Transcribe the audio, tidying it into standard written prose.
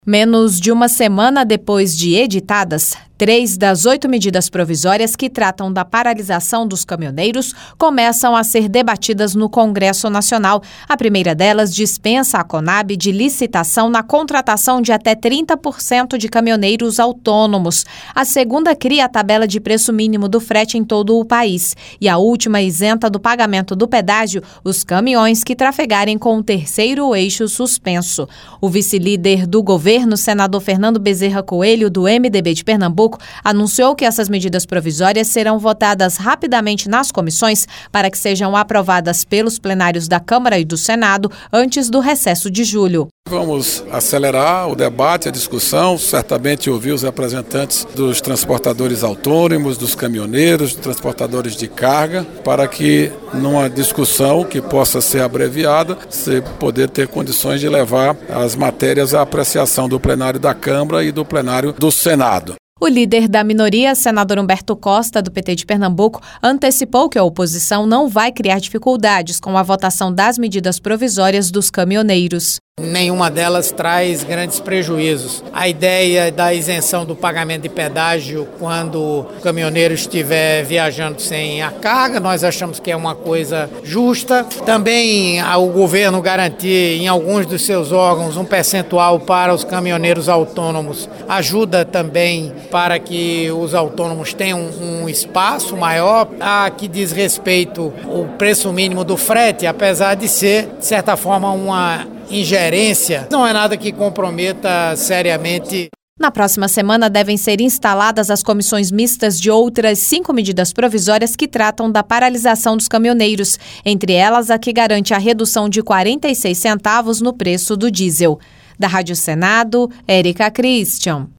Menos de uma semana depois de editadas, 3 das 8 medidas provisórias que tratam da paralisação dos caminhoneiros começam a ser debatidas no Congresso Nacional. A primeira delas dispensa a Conab de licitação na contratação de até 30% de caminhoneiros autônomos. A segunda cria a tabela de preço mínimo do frete em todo o país. E a última isenta do pagamento do pedágio os caminhões que trafegarem com o terceiro eixo suspenso. O vice-líder do governo, senador Fernando Bezerra Coelho, do MDB de Pernambuco, anunciou que essas medidas provisórias serão votadas rapidamente nas comissões para que sejam aprovadas pelos plenários da Câmara e do Senado antes do recesso de julho. Vamos acelerar o debate, a discussão, certamente ouvir os representantes dos transportadores autônomos, dos caminhoneiros, dos transportadores de carga, para que numa discussão que possa ser abreviada, você poder ter condições de levar as matérias à apreciação do plenário da Câmara e do plenário do Senado. O líder da minoria, senador Humberto Costa, do PT de Pernambuco, antecipou que a oposição não vai criar dificuldades com a votação das medidas provisórias dos caminhoneiros. Nenhuma delas traz grandes prejuízos. A ideia da isenção do pagamento de pedágio quando o caminhoneiro estiver viajando sem a carga, nós achamos que é uma coisa justa. Também o governo garantir em alguns dos seus órgãos um percentual para os caminhoneiros autônomos ajuda também para que os autônomos tenham um espaço maior. A que diz respeito ao preço mínimo do frete, apesar de ser, de certa forma, uma ingerência, não é nada que comprometa seriamente. Na próxima semana devem ser instaladas as comissões mistas de outras 5 medidas provisórias que tratam da paralisação dos caminhoneiros, entre elas a que garante a redução de 46 centavos no preço do diesel. Da Rádio Senado, Érica Christian.